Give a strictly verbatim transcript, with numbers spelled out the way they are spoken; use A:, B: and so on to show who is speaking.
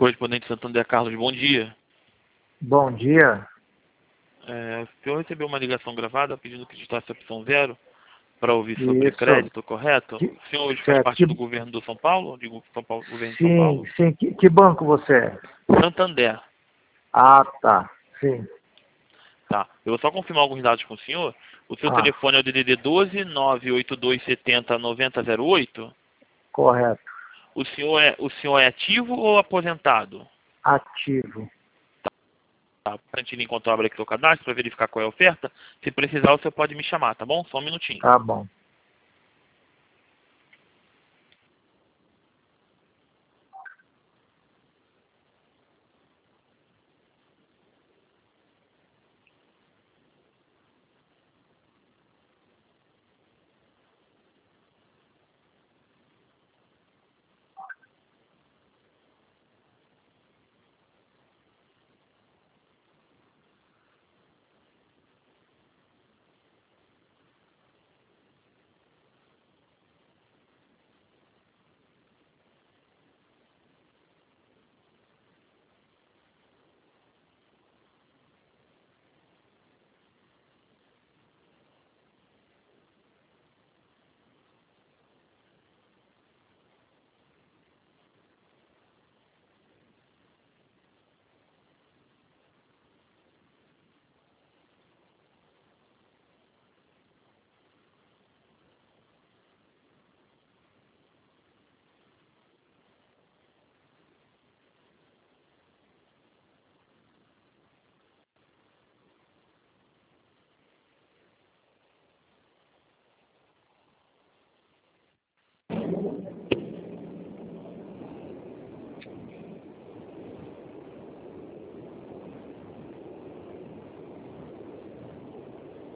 A: Correspondente Santander, Carlos, bom dia.
B: Bom dia.
A: É, o senhor recebeu uma ligação gravada pedindo que digitasse a opção zero para ouvir sobre
B: Isso.
A: crédito, correto?
B: Que,
A: O senhor hoje faz
B: certo.
A: parte
B: Que,
A: do governo do São Paulo? Digo, São Paulo, governo de São
B: sim,
A: Paulo?
B: sim. Que, que banco você é?
A: Santander.
B: Ah, tá. Sim.
A: Tá. Eu vou só confirmar alguns dados com o senhor. O seu
B: Ah,
A: telefone é o D D D doze, nove oito dois sete zero, nove zero zero oito?
B: correto.
A: O senhor é, o senhor é ativo ou aposentado?
B: Ativo.
A: Tá. Para a gente encontrar aqui o seu cadastro, para verificar qual é a oferta. Se precisar, o senhor pode me chamar, tá bom? Só um minutinho.
B: Tá bom.